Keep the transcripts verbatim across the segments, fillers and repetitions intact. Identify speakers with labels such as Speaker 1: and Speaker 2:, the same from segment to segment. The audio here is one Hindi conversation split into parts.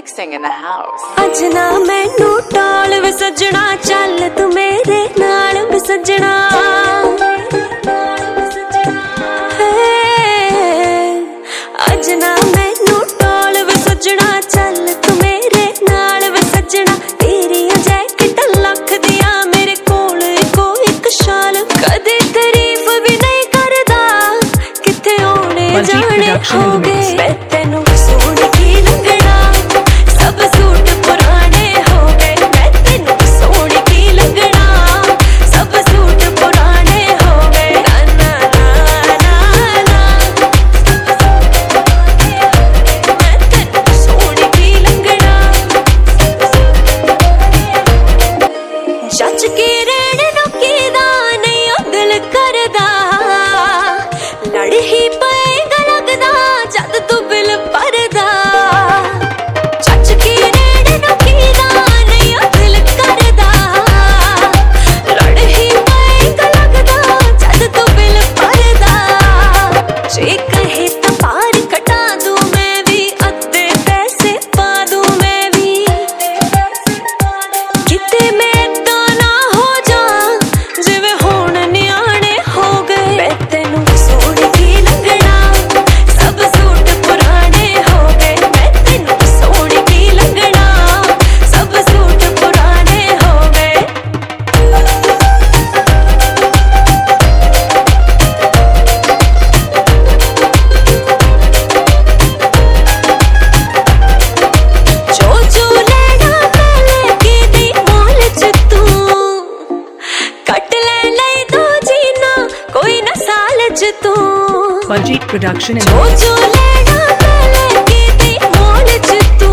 Speaker 1: mixing in the house.
Speaker 2: अज ना मैनू टाल वे सजना, चल तू मेरे नाल वे सजना। अज ना मैनू टाल वे सजना, चल तू मेरे नाल वे सजना। तेरियां जैकेट लख दियां मेरे कोल इको एक शाल, कदे तारीफ भी नहीं करदा, किथे आने जाने हो गए। मैं तेनू सोच के लगना, सब सूट पुराने हो गए। मैं तेनू सोच के लगना, सब सूट पुराने हो गए। ना ना ना ना ना, मैं तेनू सोच के लगना, जच के रहने नु कीदा नहीं ओ दिल करदा। लड़ ही पएगा लगदा जद तू बिल भरदा। जच के रहने नु कीदा नहीं ओ दिल करदा। लड़ ही पएगा लगदा जद तू बिल भरदा। जे कहे तो पार कटा दूं मैं भी, अद्धे पैसे पा दूं मैं भी। किते मैं तो ना हो जा जिवें हुण नियाणे हो गए। मैं तेनू सोच के लगना, सब सूट पुराने हो गए। मैं तेनू सोच के लगना, सब सूट पुराने हो गए। जो जो लेना मैं लेके दी मोल च तू, कट ले लई दो जीना कोई ना साल च तू।
Speaker 3: Baljeet Production and
Speaker 2: जो जो लेना मैं लेके दी मोल च तू,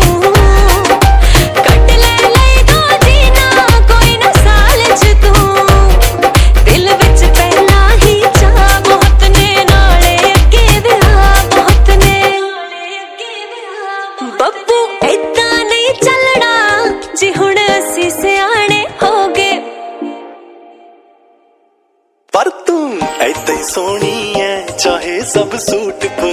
Speaker 2: कट ले लई दो जीना कोई ना साल च तू। दिल विच पहला ही चाह बहुत ने, नाले अगे विआह बहुत ने। बब्बू ऐदां नहीं चलना जी हुण असीं सियाणे हो गए।
Speaker 4: पर तू ऐदां ही सोहनी है, चाहे सब सूट